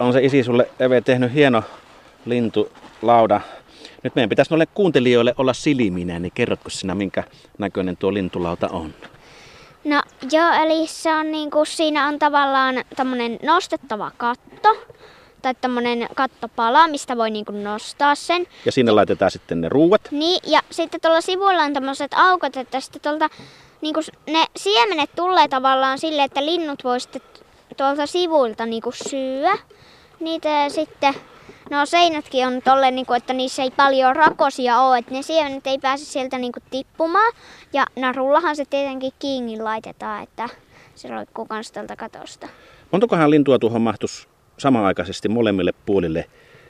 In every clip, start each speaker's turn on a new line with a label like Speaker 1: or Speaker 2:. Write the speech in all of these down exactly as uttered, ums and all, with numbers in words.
Speaker 1: on se isi sulle, Eve, tehnyt hieno lintulauda. Nyt meidän pitäisi noille kuuntelijoille olla silminä, niin kerrotko sinä, minkä näköinen tuo lintulauta on?
Speaker 2: No joo, eli se on niinku, siinä on tavallaan tämmönen nostettava katto. Tai tämmönen kattopala, mistä voi niinku nostaa sen.
Speaker 1: Ja sinne ja, laitetaan sitten ne ruuat.
Speaker 2: Niin, ja sitten tuolla sivuilla on tämmöiset aukot, että sitten tuolta niinku ne siemenet tulee tavallaan silleen, että linnut voi sitten tuolta sivuilta niinku syödä. Niitä ja sitten, no seinätkin on tolleen, niinku, että niissä ei paljon rakosia ole, että ne siemenet ei pääse sieltä niinku tippumaan. Ja narullahan se tietenkin kiinni laitetaan, että se roikkuu kans tältä katosta.
Speaker 1: Montakohan lintua tuohon mahtuisi samanaikaisesti molemmille puolille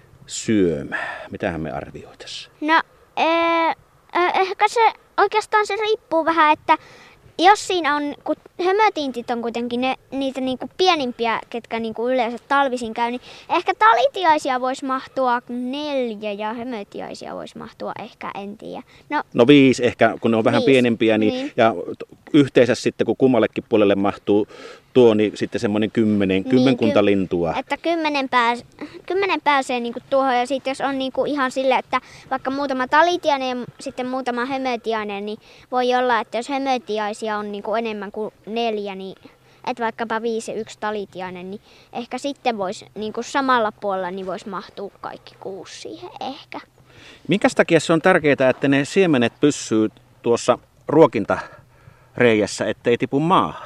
Speaker 1: syömään? Mitähän me arvioitaisiin?
Speaker 2: No, ee, ehkä se oikeastaan se riippuu vähän, että jos siinä on, kun hömötintit on kuitenkin ne, niitä niinku pienimpiä, ketkä niinku yleensä talvisin käy, niin ehkä talitiaisia voisi mahtua neljä ja hömötiaisia voisi mahtua ehkä, en tiedä. No,
Speaker 1: no viisi ehkä, kun ne on vähän
Speaker 2: viisi,
Speaker 1: pienempiä, niin, niin. Ja yhteensä sitten, kun kummallekin puolelle mahtuu tuo, niin sitten semmoinen kymmenen, niin, kymmenkunta ky- lintua.
Speaker 2: Että kymmenen, pääs, kymmenen pääsee niinku tuohon, ja sitten jos on niinku ihan sille, että vaikka muutama talitiainen ja sitten muutama hömötiainen, niin voi olla, että jos hömötiaisia on niinku enemmän kuin neljä, niin että vaikkapa viisi ja yksi talitiainen, niin ehkä sitten voisi niinku samalla puolella niin voisi mahtua kaikki kuusi siihen ehkä.
Speaker 1: Minkäs takia se on tärkeää, että ne siemenet pysyy tuossa ruokintareijässä, ettei tipu maahan?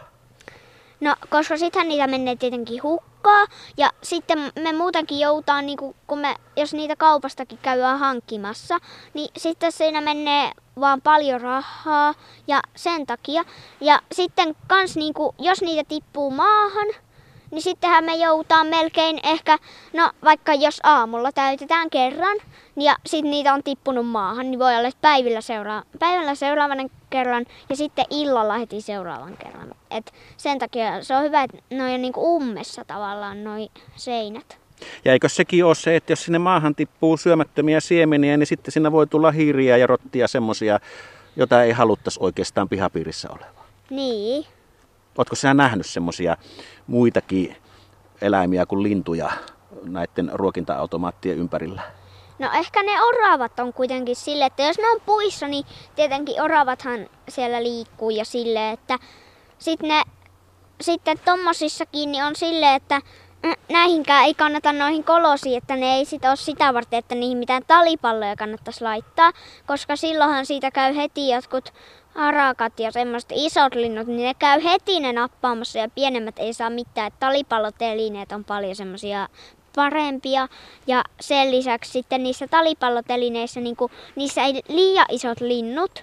Speaker 2: No, koska sittenhän niitä menee tietenkin hukkaa ja sitten me muutenkin joutaan, niin kun me, jos niitä kaupastakin käydään hankkimassa, niin sitten siinä menee vaan paljon rahaa ja sen takia. Ja sitten kans, niin kun, jos niitä tippuu maahan, niin sittenhän me joutaan melkein ehkä, no vaikka jos aamulla täytetään kerran ja sitten niitä on tippunut maahan, niin voi olla, että päivällä, seura- päivällä seuraavan kerran ja sitten illalla heti seuraavan kerran. Et sen takia se on hyvä, että ne on niinku ummessa tavallaan noi seinät.
Speaker 1: Ja eikö sekin ole se, että jos sinne maahan tippuu syömättömiä siemeniä, niin sitten siinä voi tulla hiiriä ja rottia semmoisia, jota ei haluttaisi oikeastaan pihapiirissä olevaa?
Speaker 2: Niin.
Speaker 1: Ootko sinä nähnyt semmoisia muitakin eläimiä kuin lintuja näiden ruokinta-automaattien ympärillä?
Speaker 2: No ehkä ne oravat on kuitenkin sille, että jos ne on puissa, niin tietenkin oravathan siellä liikkuu ja sille, että sit ne, sitten tommosissakin niin on sille, että näihinkään ei kannata noihin kolosiin, että ne ei sit ole sitä varten, että niihin mitään talipalloja kannattaisi laittaa, koska silloinhan siitä käy heti jotkut harakat ja semmoiset isot linnut, niin ne käy heti ne nappaamassa ja pienemmät ei saa mitään. Että talipallotelineet on paljon semmoisia parempia ja sen lisäksi sitten niissä talipallotelineissä niin kuin, niissä ei liian isot linnut,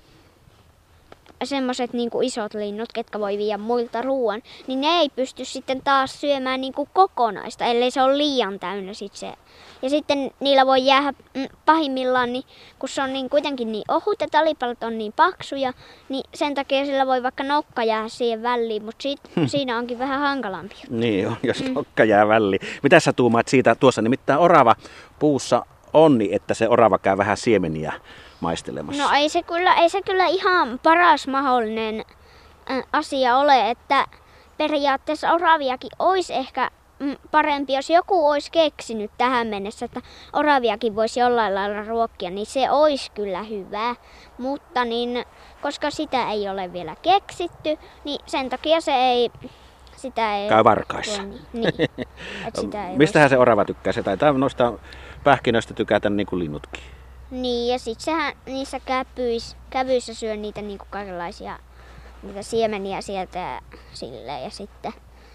Speaker 2: semmoiset niin kuin isot linnut, ketkä voi viedä muilta ruoan, niin ne ei pysty sitten taas syömään niin kuin kokonaista, ellei se ole liian täynnä sit se. Ja sitten niillä voi jäädä pahimmillaan, niin, kun se on niin kuitenkin niin ohut ja talipallot on niin paksuja, niin sen takia sillä voi vaikka nokka jäädä siihen väliin, mutta siitä, hmm. siinä onkin vähän hankalampi.
Speaker 1: Niin on, jos mm. nokka jää väliin. Mitä sä tuumaat siitä? Tuossa nimittäin orava puussa on, niin että se orava käy vähän siemeniä maistelemassa.
Speaker 2: No ei se kyllä, ei se kyllä ihan paras mahdollinen asia ole, että periaatteessa oraviakin olisi ehkä parempi, jos joku olisi keksinyt tähän mennessä, että oraviakin voisi jollain lailla ruokkia, niin se olisi kyllä hyvä. Mutta niin, koska sitä ei ole vielä keksitty, niin sen takia se ei, sitä ei
Speaker 1: käy varkaissa.
Speaker 2: Voi, niin, että sitä ei
Speaker 1: mistähän se orava tykkää? Se taitaa noista pähkinöistä tykätä niin kuin linnutkin.
Speaker 2: Niin, ja sitten sehän niissä käpyissä, kävyissä syö niitä niin kuin kaikenlaisia niitä siemeniä sieltä ja silleen, ja sitten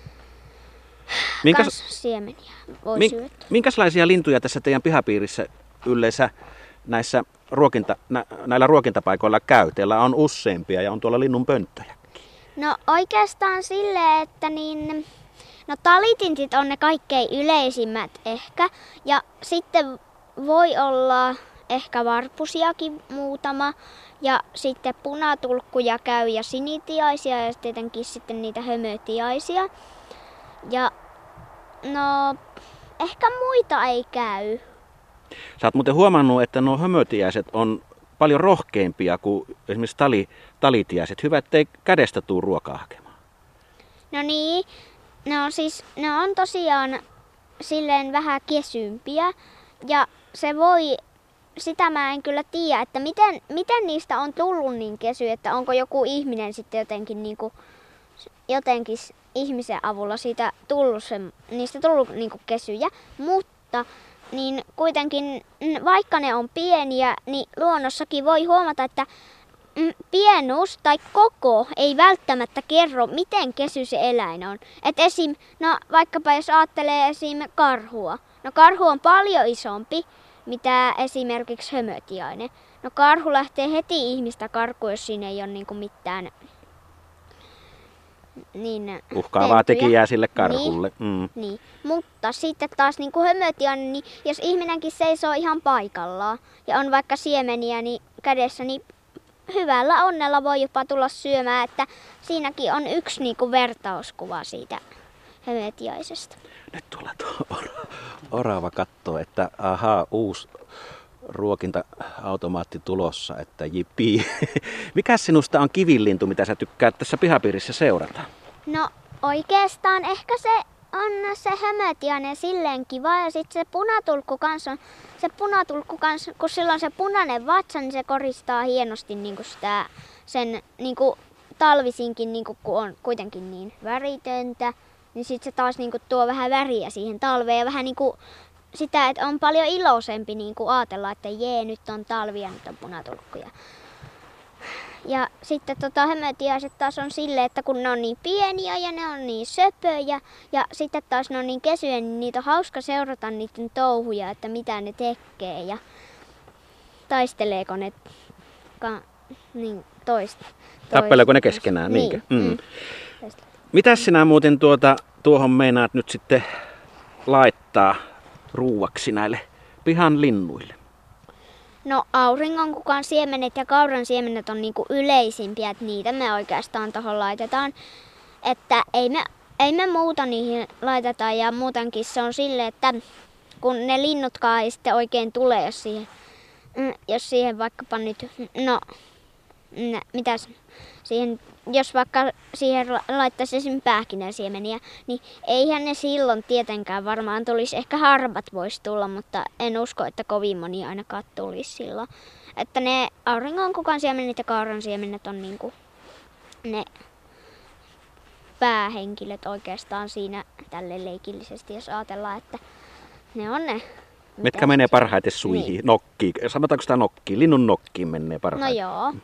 Speaker 1: Minkäs,
Speaker 2: kans siemeniä voi
Speaker 1: mink,
Speaker 2: syödä.
Speaker 1: Minkälaisia lintuja tässä teidän pihapiirissä yleensä näissä ruokinta, nä, näillä ruokintapaikoilla käy? Teillä on useampia ja on tuolla linnun pönttöjäkin.
Speaker 2: No oikeastaan silleen, että niin, no talitintit on ne kaikkein yleisimmät ehkä, ja sitten voi olla ehkä varpusiakin muutama, ja sitten punatulkkuja käy ja sinitiaisia ja tietenkin sitten niitä hömötiaisia. Ja no, ehkä muita ei käy.
Speaker 1: Sä oot muuten huomannut, että nuo hömötiäiset on paljon rohkeampia kuin esimerkiksi tali, talitiäiset. Hyvä, ettei kädestä tuu ruokaa hakemaan.
Speaker 2: No niin, ne on siis, ne on tosiaan silleen vähän kesympiä ja se voi, sitä mä en kyllä tiedä, että miten, miten niistä on tullut niin kesy, että onko joku ihminen sitten jotenkin niinku, jotenkin ihmisen avulla siitä tullut se, niistä tullut niinku kesyjä, mutta niin kuitenkin vaikka ne on pieniä, niin luonnossakin voi huomata, että pienuus tai koko ei välttämättä kerro, miten kesy se eläin on. Et esim, no vaikkapa jos ajattelee esim. Karhua. No karhu on paljon isompi, mitä esimerkiksi hömötiainen. No karhu lähtee heti ihmistä karkuun, jos siinä ei ole niinku mitään niin
Speaker 1: uhkaavaa tekijää sille karhulle.
Speaker 2: Niin,
Speaker 1: mm.
Speaker 2: niin. Mutta sitten taas niin kuin hömötiainen, niin jos ihminenkin seisoo ihan paikallaan ja on vaikka siemeniä niin kädessä, niin hyvällä onnella voi jopa tulla syömään, että siinäkin on yksi niin kuin vertauskuva siitä hömötiaisesta.
Speaker 1: Nyt tuolla tuo orava katsoo, että ahaa, uusi ruokinta-automaatti tulossa, että jipii. Mikäs sinusta on kivilintu, mitä sä tykkäät tässä pihapiirissä seurata?
Speaker 2: No oikeastaan ehkä se on se hömötiainen silleen kiva ja sitten se punatulkku kanssa on, se punatulkku kanssa, kun sillä on se punainen vatsa, niin se koristaa hienosti niinku sitä, sen niinku talvisinkin, niinku, kun on kuitenkin niin väritöntä, niin sitten se taas niinku tuo vähän väriä siihen talveen ja vähän niinku sitä, että on paljon iloisempi niinku ajatella, että jee, nyt on talvi ja nyt on punatulkkuja. Ja sitten tota, hömötiaiset taas on silleen, että kun ne on niin pieniä ja ne on niin söpöjä ja sitten taas ne on niin kesyjä, niin niitä on hauska seurata niiden touhuja, että mitä ne tekee ja taisteleeko ne ka, niin toista.
Speaker 1: Tappeleeko ne keskenään,
Speaker 2: niin,
Speaker 1: niinkö? Mm.
Speaker 2: Mm.
Speaker 1: Mitäs sinä muuten tuota, tuohon meinaat nyt sitten laittaa ruuaksi näille pihan linnuille?
Speaker 2: No auringonkukan siemenet ja kauran siemenet on niinku yleisimpiä, että niitä me oikeastaan tuohon laitetaan. Että ei me, ei me muuta niihin laiteta ja muutenkin se on silleen, että kun ne linnutkaan ei sitten oikein tule, jos siihen, jos siihen vaikkapa nyt, no mitäs, siihen, jos vaikka siihen laittaisi esimerkiksi pähkinänsiemeniä, niin eihän ne silloin tietenkään varmaan tulisi. Ehkä harvat voisi tulla, mutta en usko, että kovin moni ainakaan tulisi silloin. Että ne auringonkukan siemenet ja kauran siemenet on niinku ne päähenkilöt oikeastaan siinä tälle leikillisesti, jos ajatellaan, että ne on ne.
Speaker 1: Mitkä menee parhaiten suihin?
Speaker 2: Niin.
Speaker 1: Nokkiin. Sanotaanko sitä nokkiin? Linnun nokkiin menee parhaiten.
Speaker 2: No joo.